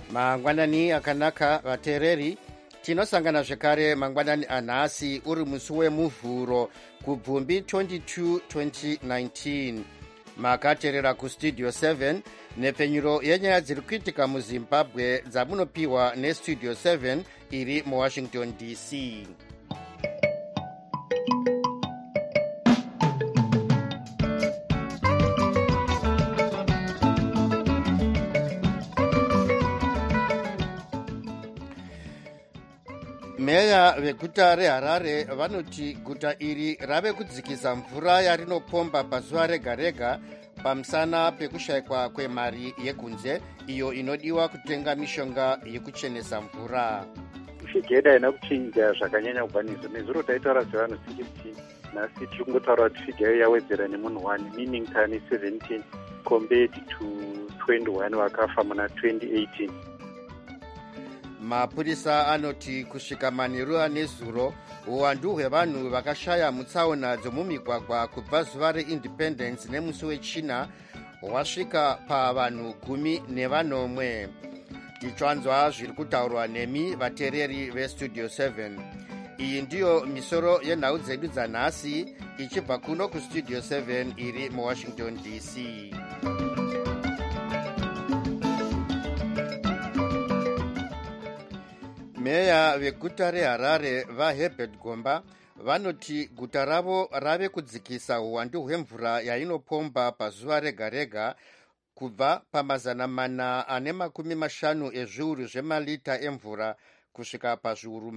mangwanani akanaka vateereri, tinosangana zvekare mangwanani anhasi uri musi wemuvhuro kubvumbi 22 2019. makateerera kustudio 7 nepfenyuro yenyaya dziri kuitika muzimbabwe dzamunopiwa nestudio 7 iri muwashington dc. meya veguta reharare vanoti guta iri rave kudzikisa mvura yarinopomba pazuva rega rega pamusana pekushayikwa kwemari yekunze iyo inodiwa kutenga mishonga yekuchenesa mvura. Figure haina kuchinja zvakanyanya kubva nezuro taitaura sevanhu 16 nhasi tiri kungotaura kuti figure yawedzera nemunhu 1 meaning tani 17 compared to 21 vakafa muna 2018. mapurisa anoti kusvika manheru anezuro uwandu hwevanhu vakashaya mutsaona dzomumigwagwa kubva zuva reindependence nemusi wechina hwasvika pavanhu 10 tichanzwa zviri kutaurwa nemi vateereri vestudio 7. iyi ndiyo misoro yenhau dzedu dzanhasi ichibva kuno kustudio 7 iri muwashington dc. meya veguta reharare vaherbert gomba vanoti guta ravo rave kudzikisa uwandu hwemvura yainopomba pazuva rega rega kubva pa450 ezviuru zvemalita emvura kusvika pazviuru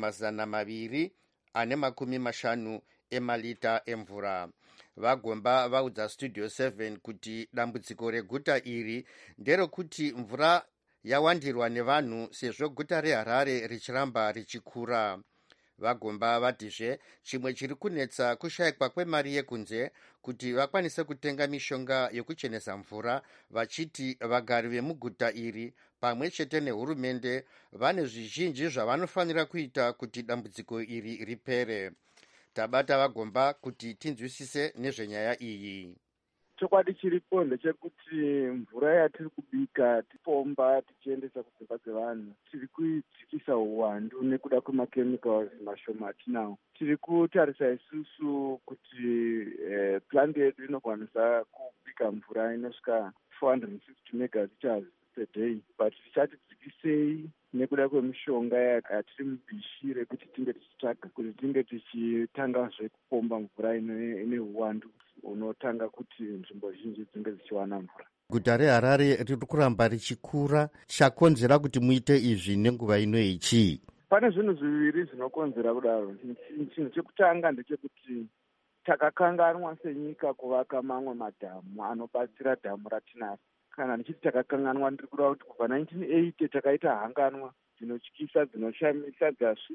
250 emalita emvura. vagomba vaudza studio 7 kuti dambudziko reguta iri nderekuti mvura yawandirwa nevanhu sezvo guta reharare richiramba richikura. vagomba vatizve chimwe chiri kunetsa kushayikwa kwemari yekunze kuti vakwanise kutenga mishonga yekuchenesa mvura, vachiti vagari vemuguta iri pamwe chete nehurumende vane zvizhinji zvavanofanira kuita kuti dambudziko iri ripere. tabata vagomba kuti tinzwisise nezvenyaya iyi. chokwadi chiripo ndechekuti mvura yatiri kubika tipomba tichiendesa kudzimba dzevanhu tiri kuidzikisa uwandu nekuda kwemakemicals mashoma atinawo. tiri kutarisa isusu kuti plant yedu inokwanisa kubika mvura inosvika 460 megaliters per day, but tichati dzikisei nekuda kwemishonga yatiri mubishi rekuti tinge tichitsvaga kuti tinge tichitangazve kupomba mvura ine uwandu unotanga kuti nzvimbo zhinji dzinge dzichiwana mvura. guta reharare riri kuramba richikura, chakonzera kuti muite izvi nenguva ino ichii? pane zvinhu zviviri zvinokonzera kudaro. chinhu chekutanga ndechekuti takakanganwa senyika kuvaka mamwe madhamu anobatsira dhamu ratinaro. kana ndichiti takakanganwa ndiri kuda kuti kubva 1980 takaita hanganwa dzinotyisa dzinoshamisa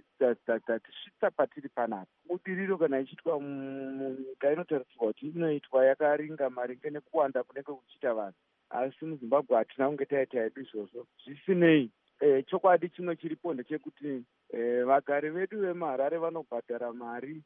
dzatisvitsa patiri panapa. budiriro kana ichiitwa munyika inotarisirwa kuti inoitwa yakaringa maringe nekuwanda kunenge kuchiita vanhu, asi muzimbabwe hatina kunge taita yedu izvozvo. zvisinei, chokwadi chimwe chiripo ndechekuti vagari vedu vemuharare vanobhadhara mari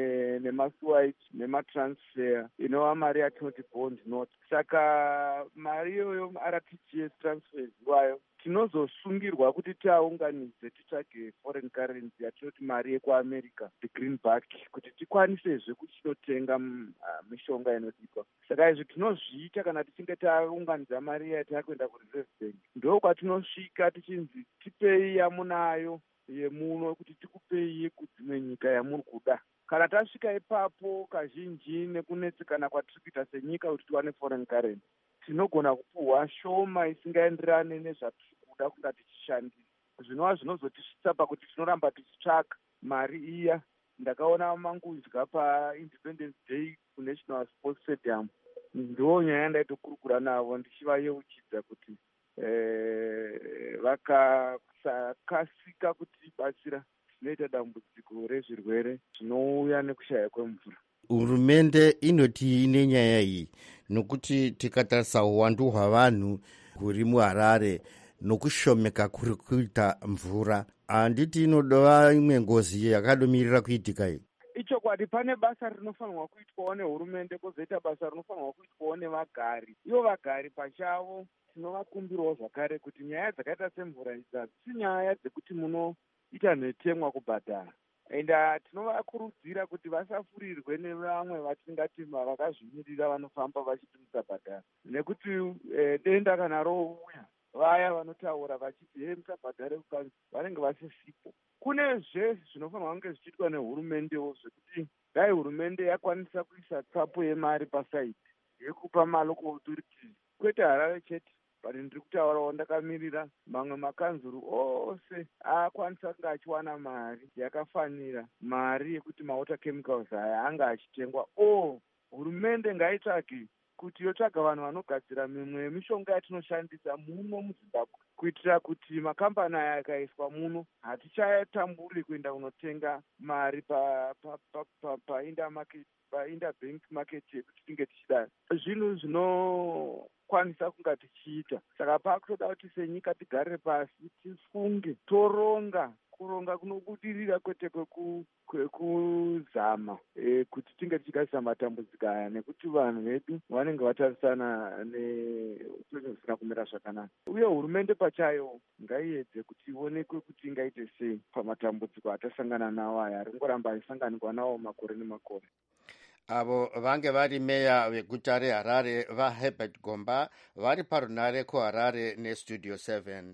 nemasiwaiti nematransfer inova mari yatinoti bond note. saka mari iyoyo rtgs transfers iwayo tinozosungirwa kuti tiaunganidze titsvage foreign currency yatinoti mari yekuamerica, the greenback, kuti tikwanisezve kuchinotenga mishonga inodikwa. saka izvi tinozviita kana tichinge taunganidza mari yatakuenda kureserve bank. ndo kwatinosvika tichinzi tipei yamunayo yemuno kuti tikupei yekudzimwe nyika yamuri kuda. kana tasvika ipapo kazhinji nekunetsekana kwatiri kuita senyika kuti tiwane foreign currency, tinogona kupuhwa shoma isingaenderane nezvatiri kuda kunga tichishandisa, zvinova zvinozotisvitsa pakuti tinoramba tichitsvaka mari iya. ndakaona mangudya paindependence day kunational sports stadium, ndo nyaya yandaitokurukura navo ndichivayeuchidza kuti vakasakasika kutibatsira zvinoita dambudziko rezvirwere zvinouya nekushaya kwemvura. hurumende inoti ine nyaya iyi nokuti tikatarisa uwandu hwavanhu huri muharare nokushomeka kuri kuita mvura, handiti inodova imwe ngozi yakadomirira kuitika iyi? ichokwadi pane basa rinofanirwa kuitwawo nehurumende, kwozoita basa rinofanirwa kuitwawo nevagari. Ivo vagari pachavo tinovakumbirawo zvakare kuti nyaya dzakaita semvura idzi hadzisi nyaya dzekuti munoita nhetemwa kubhadhara, enda tinovakurudzira kuti vasafurirwe nevamwe vatingati vakazvimirira vanofamba vachiti musabhadhara, nekuti denda kana rouya vaya vanotaura vachiti musabhadhare kukanzi vanenge vasisipo. Kunezve zvinofanirwa kunge zvichiitwa nehurumendewo, zvekuti dai hurumende yakwanisa kuisa tsapo yemari pasaiti yekupa maloko authorities, kwete Harare chete, bari ndiri kutaurawo ndakamirira mamwe makanzuru ose akwanisa kunge achiwana mari yakafanira, mari yekuti mawater chemicals aya anga achitengwa. Hurumende ngaitsvage kuti yotsvaga vanhu vanogadzira mimwe yemishonga yatinoshandisa muno muZimbabwe, kuitira kuti makambani aya akaiswa muno hatichatamburi kuenda kunotenga mari painterbank market yekuti tinge tichidaro. Zvinhu zvinokwanisa kunga tichiita, saka pakutoda kuti senyika tigare pasi tifunge, toronga. Kuronga kunobudirira kwete kwekuzama kuti tinge tichigadzisa matambudziko aya, nekuti vanhu vedu vanenge vatarisana neupenyu husina kumira zvakanaka, uye hurumende pachayo ngaiedze kuti ionekwe kuti ingaite sei pamatambudziko atasangana nawo aya aringoramba aisanganikwa nawo makore nemakore. Avo vange vari meya veguta reHarare vaHerbert Gomba vari parunare kuHarare neStudio 7.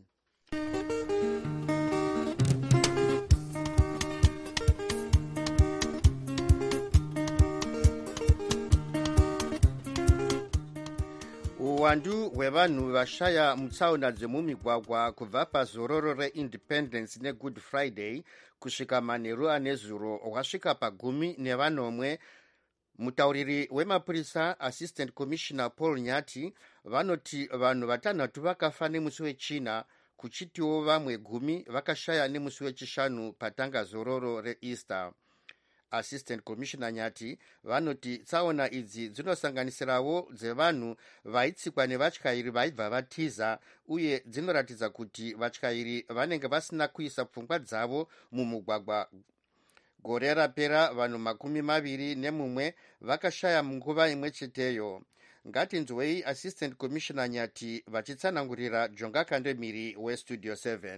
Uwandu hwevanhu vashaya mutsaona dzemumigwagwa kubva pazororo reIndependence neGood Friday kusvika manheru anezuro hwasvika pa10. Mutauriri wemapurisa Assistant Commissioner Paul Nyati vanoti vanhu 6 vakafa nemusi wechina, kuchitiwo vamwe 10 vakashaya nemusi wechishanu patanga zororo reEaster. Assistant Commissioner Nyati vanoti tsaona idzi dzinosanganisirawo dzevanhu vaitsikwa nevatyairi vaibva vatiza, uye dzinoratidza kuti vatyairi vanenge vasina kuisa pfungwa dzavo mumugwagwa. Gore rapera vanhu 21 vakashaya munguva imwe cheteyo. Ngatinzwei Assistant Commissioner Nyati vachitsanangurira Jonga Kandemiri weStudio 7.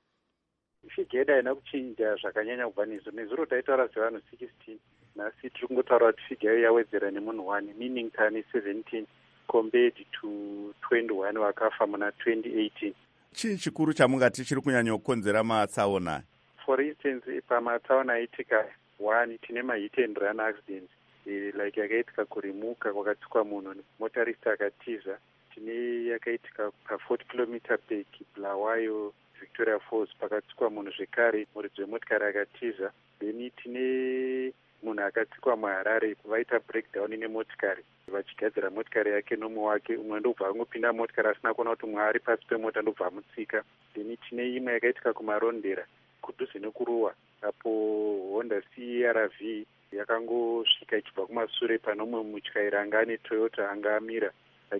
Figure haina kuchinja zvakanyanya kubva nezuro taitaura sevanhu 16, nhasi tiri kungotaura kuti figure yawedzera nemunhu 1, meaning tani 17 compared to 21 vakafa muna 2018. Chii chikuru chamungati chiri kunyanya kukonzera matsaona? For instance, pamatsaona aitika 1 tine mahit and run accidents, like yakaitika kurimuka kwakatsikwa munhu motarist akatiza, tine yakaitika pa40 km per Bulawayo Victoria Falls pakatsikwa munhu zvekare muridzi wemotokari akatiza. Then tine munhu akatsikwa muHarare vaita breakdown nemotokari vachigadzira motokari yake nomwe wake, umwe ndobva angopinda motokari asina kuona kuti umwe ari pasi pemota ndobva amutsika. Then tine imwe yakaitika kumarondera kudhuze nekuruwa, apo Honda CR-V yakangosvika ichibva kumashure pano mumwe mutyairi anga ane Toyota anga amira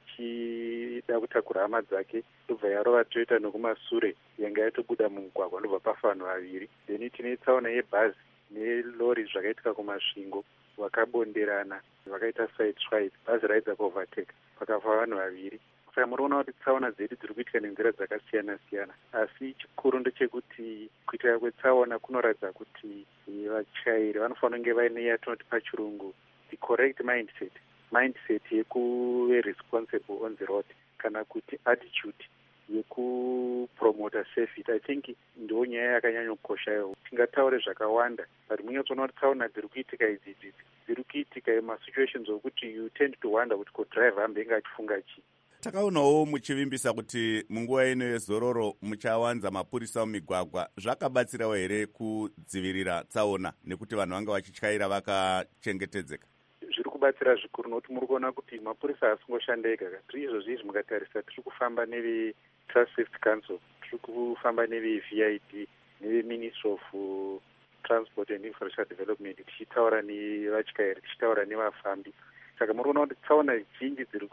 achida kutakura hama dzake, ndobva yarova Toyota nokumashure yanga yatobuda mumugwagwa ndobva pafa vanhu 2. Then tine tsaona yebhazi nelori zvakaitika kumasvingo, vakabonderana vakaita side swipe, bhazi raidza kuovertake pakafa vanhu 2. Saka muriona kuti tsaona dzedu dziri kuitika nenzira dzakasiyana siyana, asi chikuru ndechekuti kuitika kwetsaona kunoratidza kuti vatyairi vanofanira kunge vaine yatinoti pachirungu the correct mindset yekuve responsible on the road, kana kuti attitude yekupromota safety. I think ndiwo nyaya yakanyanya kukoshayo. Tingataure zvakawanda, but munyatsoona kuti tsaona dziri kuitika idzidzi dziri kuitika masituations okuti you tend to wonder kuti kodriver ambenge achifunga chii. Takaonawo muchivimbisa kuti munguva ino yezororo muchawanza mapurisa mumigwagwa. Zvakabatsirawo here kudzivirira tsaona nekuti vanhu vanga vachityaira vakachengetedzeka? Zviri kubatsira zvikuru nokuti muri kuona kuti mapurisa haasingoshandika ega. Tiri izvozvi mukatarisa tiri kufamba neve-Traffic Safety Council, tiri kufamba neve-VID, neve-Ministry of Transport and Infrastructure Development, tichitaura nevatyairi, tichitaura nevafambi. Saka muri kuona kuti tsaona zhinji dziri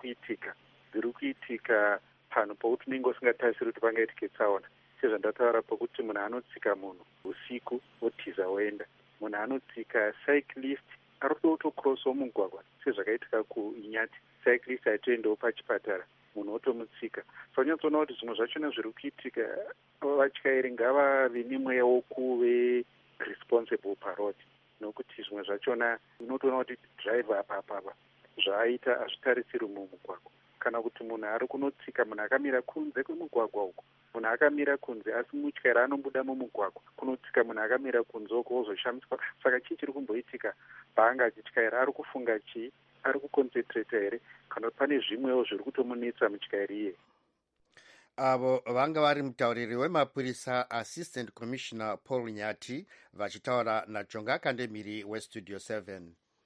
kuitika pano pokuti unenge usingatarisiri kuti pangaitike tsaona, sezvandataura pokuti munhu anotsika munhu usiku otiza oenda. munhu anotsika cyclist ari kutokrossawo mugwagwa sezvakaitika kuinyati. Cyclist aitoendawo pachipatara, munhu otomutsika. So unyatsoona kuti zvimwe zvachona zviri kuitika, vatyairi ngavave nemweya wokuve responsible parod, nokuti zvimwe zvachona unotoona kuti driver apa zvaaita hazvitarisiri mumugwagwa. Kana kuti munhu ari kunotsika, munhu akamira kunze kwemugwagwa uko, munhu akamira kunze asi mutyairi anombuda mumugwagwa kunotsika munhu akamira kunze uko ozoshamiswa. Saka chii chiri kumboitika paanga achityairi? Ari kufunga chii? Ari kuconcentrata here kana kuti pane zvimwewo zviri kutomunetsa mutyairi iye? Avo vanga vari mutauriri wemapurisa Assistant Commissioner Paul Nyati vachitaura naJonga Kandemiri weStudio 7.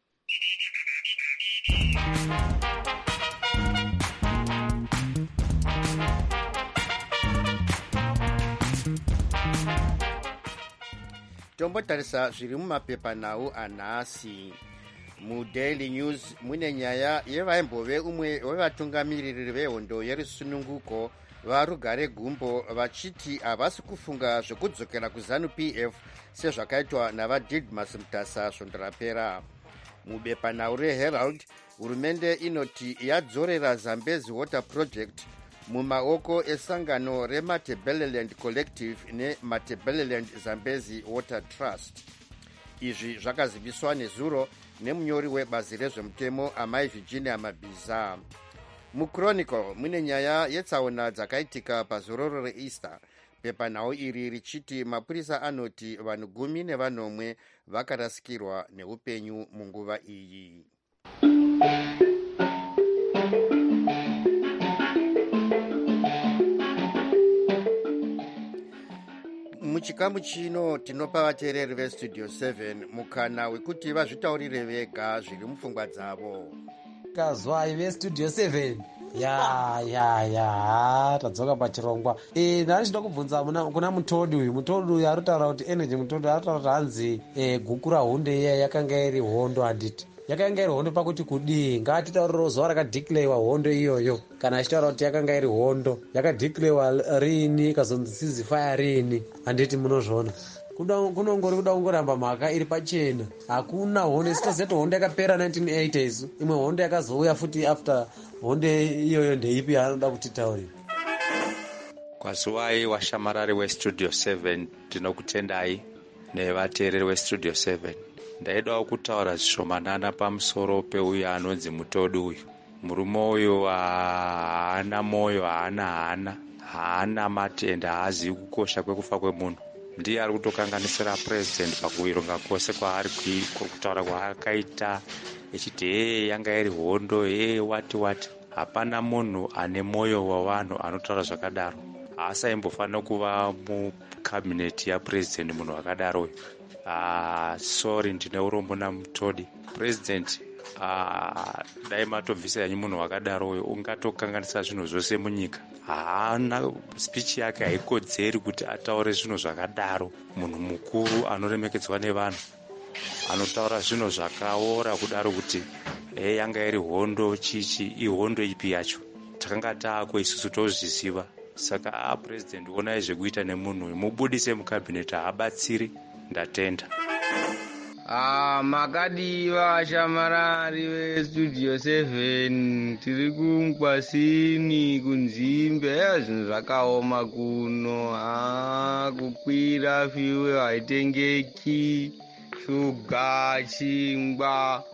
Tombotarisa zviri mumapepanhau anhasi. MuDaily News mune nyaya yevaimbove umwe wevatungamiriri vehondo yerusununguko varugare gumbo vachiti havasi kufunga zvekudzokera kuZANU-PF sezvakaitwa navaDidmus Mutasa svondo rapera. Mubepanhau reHerald, hurumende inoti yadzorera Zambezi Water Project mumaoko esangano reMatabeleland Collective neMatabeleland Zambezi Water Trust. Izvi zvakaziviswa nezuro nemunyori webazi rezvemutemo amai Virginia Mabhiza. MuChronicle mune nyaya yetsaona dzakaitika pazororo reEaster. Pepanhau iri richiti mapurisa anoti vanhu 10 vakarasikirwa neupenyu munguva iyi. Muchikamu chino tinopa vateereri veStudio 7 mukana wekuti vazvitaurire vega zviri mupfungwa dzavo. Kazwai veStudio 7 ya tadzoka pachirongwa. Ndani chinoda kubvunza kuna Mutodi uyu aritaura kuti energy Mutodi aritaura kuti hanzi guku rahunde iya yakanga iri hondo. Handiti yakanga iri hondo pakuti kudii? Ngatitauriro zuva rakadhiklewa hondo iyoyo. Kana achitaura kuti yakanga iri hondo, yakadhiklewa rini, ikazonzi ceasefire rini? Handiti munozviona kunongori kuda kungoramba mhaka iri pachena. Hakuna hondo isitozeto hondo yakapera 1980s. Imwe hondo yakazouya futi after hondo iyoyo ndeipi anoda kutitaurira? Kwazuwai washamarari weStudio 7, tinokutendai nevateereri weStudio 7. Ndaidawo kutaura zvishomanana pamusoro peuyo anonzi Mutodi uyu. Murume uyu haana moyo, haana matenda, haazivi kukosha kwekufa kwemunhu. Ndiye ari kutokanganisira president pakuironga kwose kwaari kutaura kwaakaita echiti yanga iri hondo wati. Hapana munhu ane moyo wavanhu anotaura zvakadaro. Haasaimbofana kuva mukabineti yapresident munhu akadaro uyu. Sorry, ndine urombo naMutodi. President, dai matobvisa yanyu munhu wakadaro uyu, ungatokanganisa zvinhu zvose munyika. Haana speech yake haikodzeri kuti ataure zvinhu zvakadaro. Munhu mukuru anoremekedzwa nevanhu anotaura zvinhu zvakaora kudaro kuti yanga iri hondo chichi, ihondo ipi yacho? Takanga taako isusu tozviziva. Saka president, onai zvekuita nemunhu uyu, mubudise mukabineti, haabatsiri. Ndatenda. Makadiva vashamarari veStudio 7, tiri kuMkwasini kunzimbe. Zvinhu zvakaoma kuno. Kukwira fiwe haitengeki, shuga, chingwa,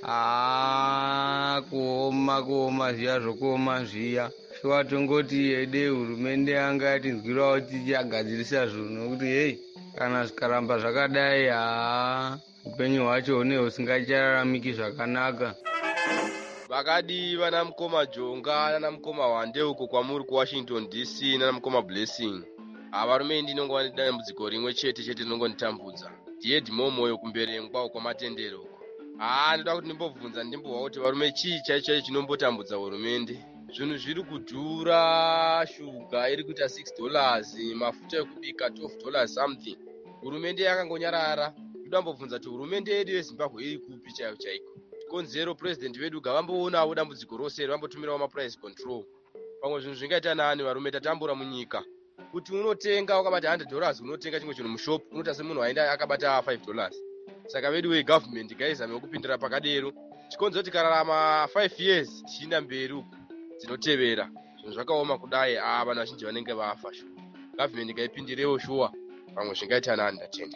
kuoma zviya zvokuoma zviya. Shuwa tongoti yede hurumende yanga yatinzwirawo tichagadzirisa zvinhu, nokuti kana zvikaramba zvakadai upenyu hwacho huneho husingachararamiki zvakanaka. Vakadiva namukoma Jonga namukoma Wande uko kwamuri kuWashington DC namukoma Blessing. Varume ndinongova nedambudziko rimwe chete rinongonditambudza. Ndiye dhimomoyo kumberengwa uko matendero uko. Ndoda kuti ndimbobvunza ndimbobva kuti varume chii chaicho chinombotambudza hurumende? Zvinhu zviri kudhura, shuga iri kuita $6, mafuta ekubika $12 something. Hurumende yakangonyarara. Ndoda mbobvunza kuti hurumende yedu yeZimbabwe iri kupi chaiko? Konzero president wedu gavamboonawo dambudziko rose, vambotumirawo maprice control. Pamwe zvinhu zvingaita nani varume, tatambura munyika. Kuti unotenga wakabata $100, unotenga chimwe chinhu mushop, unoita semunhu aenda akabata $5. saka vedu wegovernment ngaizame kupindira pakadero chikonzo tikararama 5 years tichiinda mberi uku dzinotevera zvinhu zvakaoma kudai vanhu vazhinji vanenge vafa shuwa government ngaipindirewo shuwa pamwe zvingaita naandatenda.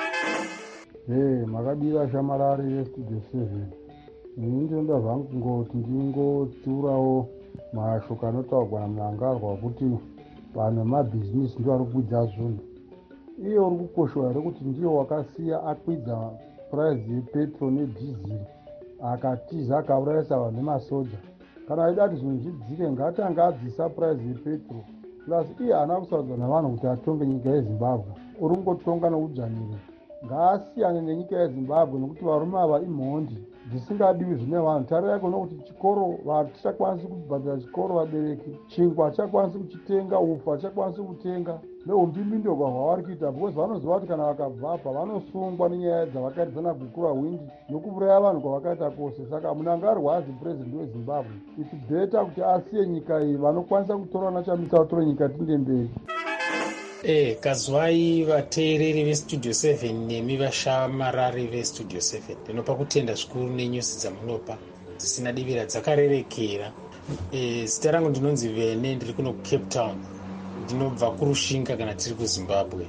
makadira shamarari vestudio 7 ini ndinoda zvangu kungoti ndingotsiurawo mashoko anotaurwa namulangarwa kuti vanhu vemabhizinisi ndiwo vari kukwidza zvinhu. iye uri kukoshowa here kuti ndiyo wakasiya akwidza puraizi yepetro nedhiziri akatiza akaurayisa vanhu nemasoja. kana aida kuti zvinhu zvidzike ngatange adzisa puraizi yepetro plus iye haana kusarudzwa navanhu kuti atonge nyika yezimbabwe. uri kungotonga noudzvanire. ngaasiyane nenyika yezimbabwe nekuti varume ava imhondi dzisingadiwi zvine vanhu. tarirai kuona kuti chikoro vatichakwanisi kubhadhira chikoro vabereki, chingwa hachakwanisi kuchitenga, ufu hachakwanisi kutenga neumbimindogwa hwavari kuita because vanoziva kuti kana vakabva apa vanosungwa nenyaya dzavakaita sana gukura hwindi nokuuraya vanhu kwavakaita kwose. saka munangagwa azi purezidendi wezimbabwe iti bheta kuti asiye nyika iyi. vanokwanisa kutora nachamisa vatore nyika tinde mberi. kazwai vateereri vestudio 7 nemi vashamarari vestudio 7 ndinopa kutenda zvikuru nenyusi dzamunopa dzisina divira dzakarerekera. zita rangu ndinonzi Vene, ndiri kuno kucape town, ndinobva kurushinga kana tiri kuzimbabwe.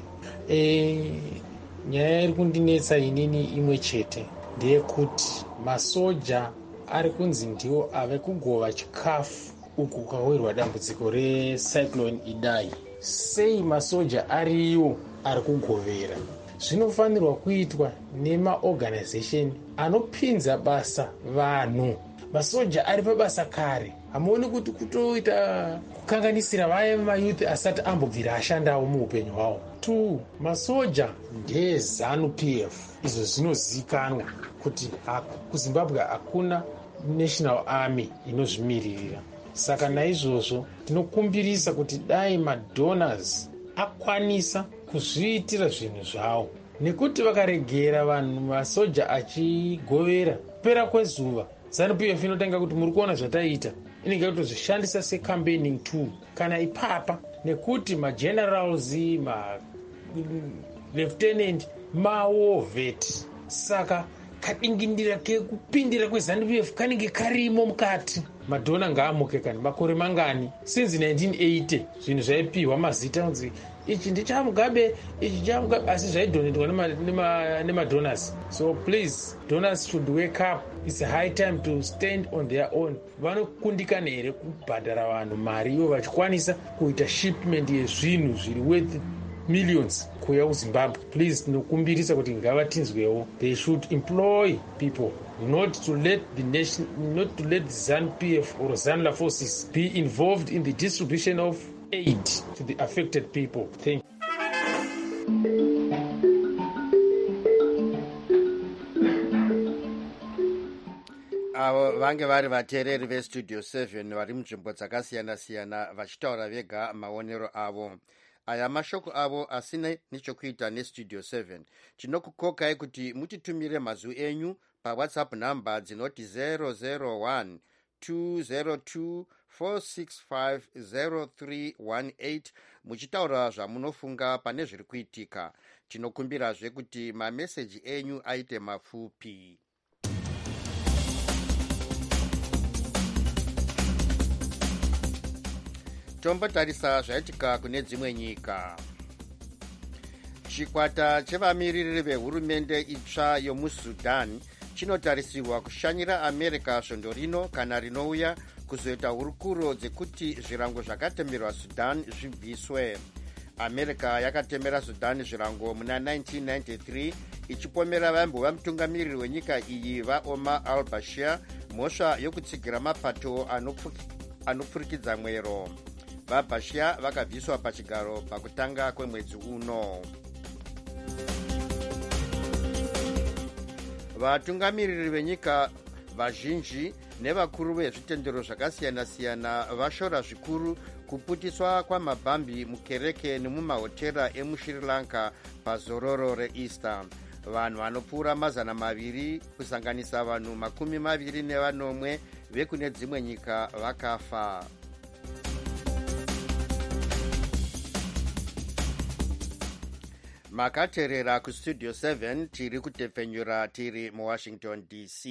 nyaya iri kundinetsa inini imwe chete ndeyekuti masoja ari kunzi ndiwo ave kugova chikafu uku kwawirwa dambudziko recyclone Idai. sei masoja ariwo ari kugovera? zvinofanirwa kuitwa nemaorganization anopinza basa vanhu. masoja ari pabasa kare, hamuoni kuti kutoita kukanganisira vaya mayouth asati ambobvira ashandawo muupenyu hwavo. 2 masoja ndezanu PF. izvo zvinozivikanwa kuti kuzimbabwe hakuna national army inozvimiririra. saka naizvozvo tinokumbirisa kuti dai madonors akwanisa kuzviitira zvinhu zvavo, nekuti vakaregera vanhu masoja achigovera kupera kwezuva ZANU-PF inotanga kuti muri kuona zvataita, inenge kutozvishandisa secampaigning tool kana ipapa, nekuti magenerals malieutenant mawovet. saka kadingindira kekupindira kwezANU-PF kanenge karimo mukati. madhona ngaamuke kani makore mangani since 1980 zvinhu zvaipiwa mazita kunzi ichi ndichamugabe, ichi chamugabe, asi zvaidhonetwa nemadonors. so please, donors should wake up. It's a high time to stand on their own. vanokundikana here kubhadhara vanhu mari ivo vachikwanisa kuita shipment yezvinhu zviri worth millions kuuya kuzimbabwe. please, tinokumbirisa kuti ngavatinzwewo. they should employ people, not to let the ZANU-PF or ZANLA forces be involved in the distribution of aid to the affected people. Thank you. avo vange vari vateereri vestudio 7 vari munzvimbo dzakasiyana-siyana vachitaura vega maonero avo. aya mashoko avo asina nechekuita nestudio 7. tinokukokai kuti mutitumire mazwi enyu pawhatsapp nhamba dzinoti 001 202 4650318 muchitaura zvamunofunga pane zviri kuitika. tinokumbirazve kuti mameseji enyu aite mapfupi. tombotarisa zvaitika kune dzimwe nyika. chikwata chevamiriri vehurumende itsva yomusudan chinotarisirwa kushanyira america svondo rino kana rinouya kuzoita hurukuro dzekuti zvirango zvakatemerwa sudan zvibviswe. america yakatemera sudan zvirango muna 1993 ichipomera vaimbova mutungamiriri wenyika iyi vaomar al-bashir mhosva yokutsigira mapato anopfurikidza mwero. vabashir vakabviswa pachigaro pakutanga kwemwedzi uno. vatungamiriri venyika vazhinji nevakuru vezvitendero zvakasiyana-siyana vashora zvikuru kuputiswa kwamabhambi mukereke nemumahotera emuSri Lanka pazororo reEaster. vanhu vanopfuura 200 kusanganisa vanhu 21 vekune dzimwe nyika vakafa. makateerera kustudio 7 tiri kutepfenyura tiri muwashington dc.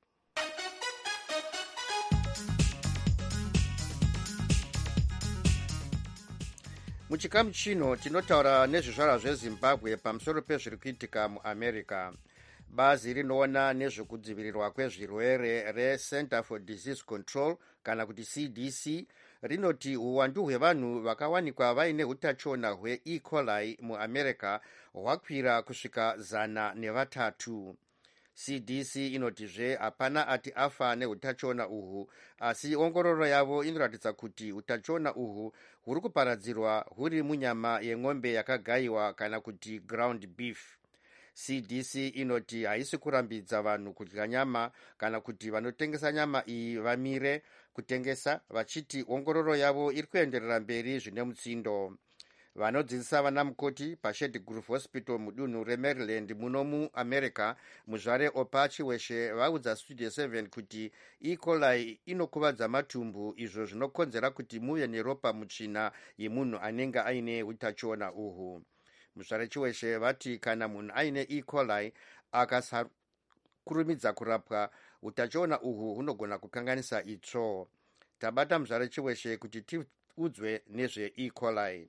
muchikamu chino tinotaura nezvizvarwa zvezimbabwe pamusoro pezviri kuitika muamerica. bazi rinoona nezvekudzivirirwa kwezvirwere recenter for disease control kana kuti cdc rinoti uwandu hwevanhu vakawanikwa vaine utachiona hwe coli muamerica hwakwira kusvika 103. cdc inotizve hapana ati afa neutachiona uhu, asi ongororo yavo inoratidza kuti utachiona uhu huri kuparadzirwa huri munyama yemombe yakagayiwa kana kuti ground beef. cdc inoti haisi kurambidza vanhu kudya nyama kana kuti vanotengesa nyama iyi vamire kutengesa, vachiti ongororo yavo iri kuenderera mberi zvine mutsindo. vanodzidzisa vana mukoti pashedi grove hospital mudunhu remaryland muno muamerica muzvare opachi weshe vaudza studio 7 kuti coli inokuvadza matumbu, izvo zvinokonzera kuti muve neropa mutsvina yemunhu anenge aine utachiona uhu. muzvare chiweshe vati kana munhu aine coli akasakurumidza kurapwa, utachiona uhu hunogona kukanganisa itsvo. tabata muzvare chiweshe kuti tiudzwe nezve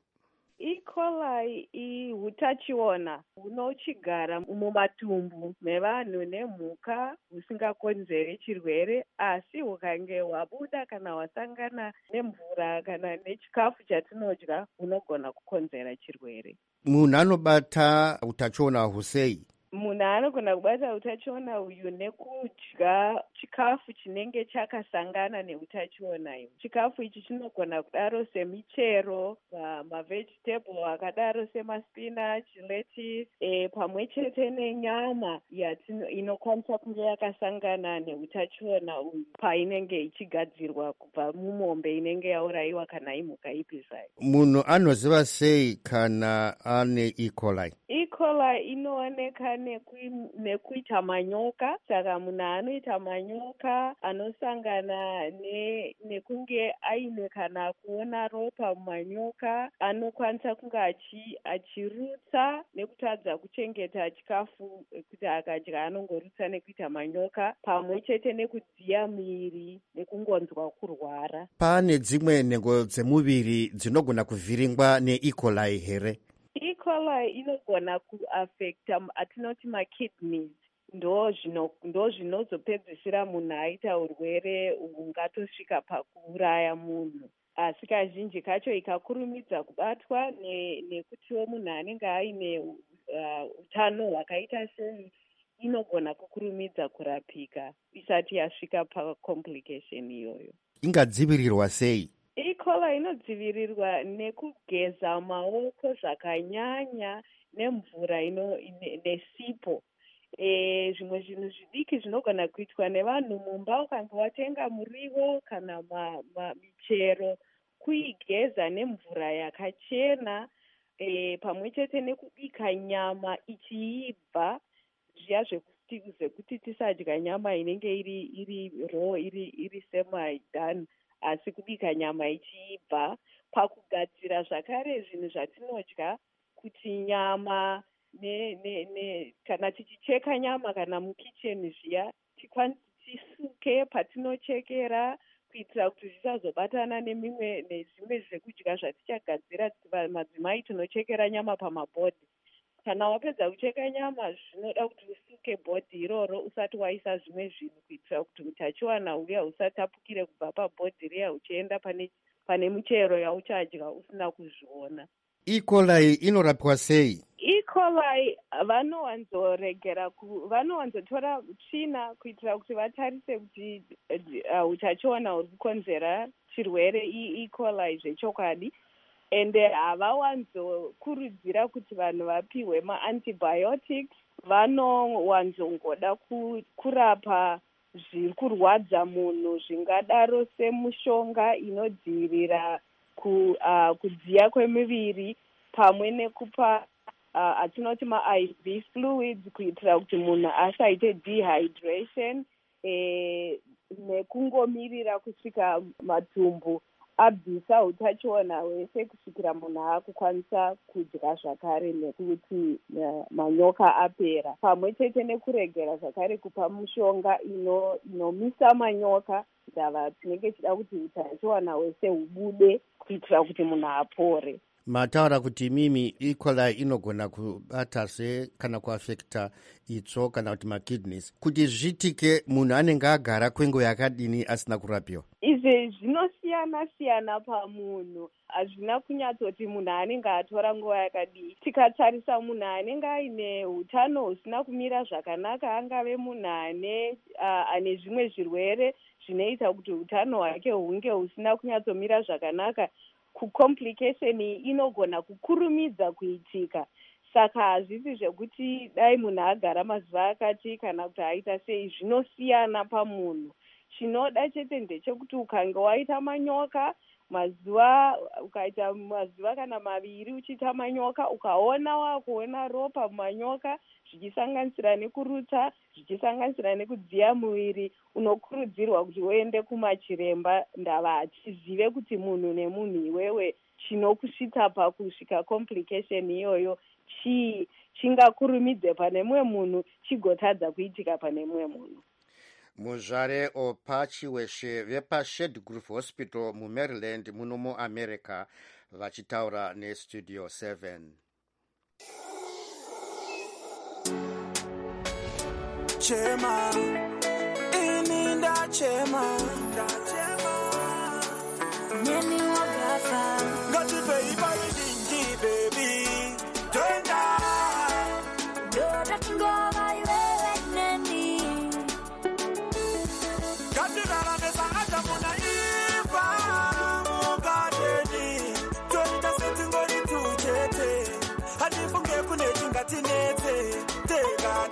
coli ihutachiona hunochigara mumatumbu mevanhu nemhuka husingakonzeri chirwere, asi hukange hwabuda kana hwasangana nemvura kana nechikafu chatinodya hunogona kukonzera chirwere. munhu anobata utachiona husei? munhu anogona kubata utachiona uyu nekudya chikafu chinenge chakasangana neutachiona uyu. chikafu ichi chinogona kudaro semichero, mavegetable akadaro semaspinach, lettuce, pamwe chete nenyama inokwanisa kunge yakasangana neutachiona uyu painenge ichigadzirwa kubva mumombe inenge yaurayiwa kana imhuka ipi zvayo. munhu anoziva sei kana ane coli? coli inooneka nekuita manyoka. saka munhu anoita manyoka anosangana nekunge aine kana kuona ropa mumanyoka anokwanisa kunge achirutsa nekutadza kuchengeta chikafu kuti akadya anongorutsa nekuita manyoka, pamwe chete nekudziya muviri nekungonzwa kurwara. pane dzimwe nhengo dzemuviri dzinogona kuvhiringwa necoli here? coli inogona kuafecta atinoti makidneys, ndo zvinozopedzisira munhu aita urwere hungatosvika pakuuraya munhu. asi kazhinji kacho ikakurumidza kubatwa nekutiwo munhu anenge aine utano hwakaita sei, inogona kukurumidza kurapika isati yasvika pacomplication iyoyo. ingadzivirirwa sei? coli inodzivirirwa nekugeza maoko zvakanyanya nemvura nesipo. zvimwe zvinhu zvidiki zvinogona kuitwa nevanhu mumba. ukange watenga muriwo kana michero, kuigeza nemvura yakachena, pamwe chete nekubika nyama ichiibva, zviya zvekuti tisadya nyama inenge iri raw, iri semi-done, asi kubika nyama ichiibva. pakugadzira zvakare zvinhu zvatinodya, kuti nyama kana tichicheka nyama kana mukicheni zviya, tisuke patinochekera kuitira kuti zvisazobatana nezvimwe zvekudya zvatichagadzira. madzimai tinochekera nyama pamabhodhi. kana wapedza kucheka nyama zvinoda kuti usuke bhodhi iroro usati waisa zvimwe zvinhu, kuitira kuti utachiwana uya usatapukire kubva pabhodhi riya uchienda pane michero yauchadya usina kuzviona. coli inorapwa sei? coli vanowanzotora tsvina kuitira kuti vatarise kuti utachiwana huri kukonzera chirwere coli zvechokwadi, ende havawanzokurudzira kuti vanhu vapiwe maantibiotics. vanowanzongoda kurapa zviri kurwadza munhu, zvingadaro semushonga inodzivirira kudziya kwemiviri, pamwe nekupa atinoti ma-IV fluids kuitira kuti munhu asaite dehydration, nekungomirira kusvika matumbu abvisa utachiona hwese kusvikira munhu akukwanisa kudya zvakare nekuti manyoka apera, pamwe chete nekuregera zvakare kupa mushonga inomisa manyoka ndava tinenge tichida kuti utachiona hwese hubude kuitira kuti munhu apore. Mataura kuti mimi E. coli inogona kubatazve kana kuafekta itsvo kana kuti makidneys. Kuti zvitike munhu anenge agara kwenguva yakadini asina kurapiwa? Izvi zvinosiyana-siyana pamunhu, hazvina kunyatsoti munhu anenge atora nguva yakadii. Tikatarisa munhu anenge aine hutano husina kumira zvakanaka, angave munhu ane zvimwe zvirwere zvinoita kuti hutano hwake hunge husina kunyatsomira zvakanaka, kucomplication inogona kukurumidza kuitika. Saka hazvisi zvekuti dai munhu agara mazuva akati kana kuti aita sei, zvinosiyana pamunhu. Chinoda chete ndechekuti ukange waita manyoka ukaita mazuva kana maviri uchiita manyoka, wakuona ropa mumanyoka zvichisanganisira nekuruta, zvichisanganisira nekudziya muviri, unokurudzirwa kuti uende kumachiremba ndava achizive kuti munhu nemunhu iwewe chinokusvitsa pakusvika complication iyoyo chii, chingakurumidze pane mumwe munhu chigotadza kuitika pane mumwe munhu. Muzvare Opa Chiweshe vepaShed Group Hospital muMaryland muno muAmerica vachitaura neStudio 7. Chema ini ndachema neni wagafa ngati peipa idinji baby twenda doda tingova iwewe neni ngati raramesa atamuna iva mugadeni twenda setingori tuchete hadifunge kune tingatinete tega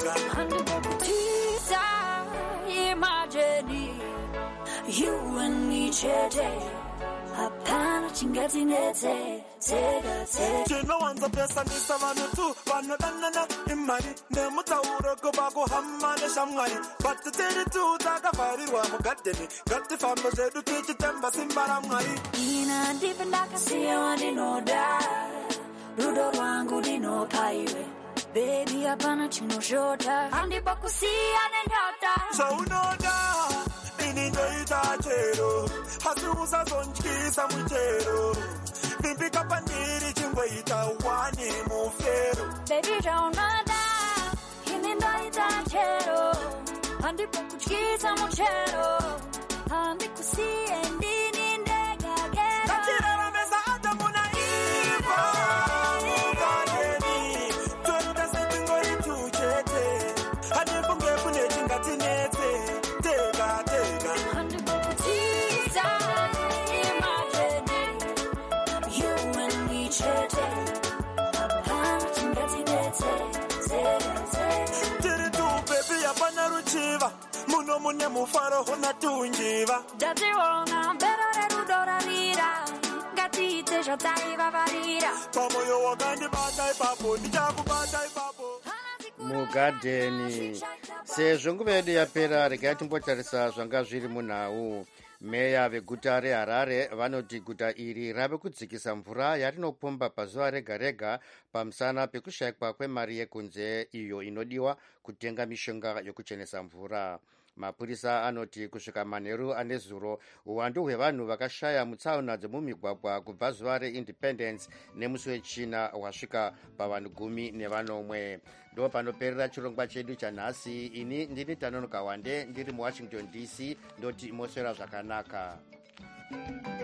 imagine you and me chete hapana chingatinete tinowanza pesa ndisa vanhu tu vanodanana imari nemutauro kuva kuhama neshamwari but tiri tu takavharirwa mugadheni ngatifambe zvedu tichitemba simba ramwari ina ndive ndakasiya wandinoda rudo rwangu rinopa iwe baby hapana chinoshota handipa kusiya nenyota zvaunoda ini ndoita chero hasi usazontyisa muchero vimbika pandiri chingoita wani mufero baby zvaunoda ini ndoita chero handipa kutyisa muchero handikusiye ndini ndegagero ngachiraramesa atamuna ivo muno mune mufaro hona tunjiva ndationa mbero rerudo ramira ngatiite zvataivavarira pamoyo wakandibata ipapo ndichakubata ipapo mugadheni. Sezvo nguva yedu yapera, regai timbotarisa zvanga zviri munhau. Meya veguta reHarare vanoti guta iri rave kudzikisa mvura yarinopomba pazuva rega rega pamusana pekushayikwa kwemari yekunze iyo inodiwa kutenga mishonga yokuchenesa mvura. Mapurisa anoti kusvika manheru anezuro uwandu hwevanhu vakashaya mutsaona dzemumigwagwa kubva zuva reIndependence nemusi wechina hwasvika pavanhu 10. Ndo panoperera chirongwa chedu chanhasi. Ini ndini Tanonoka Wande ndiri muWashington DC, ndoti moswera zvakanaka.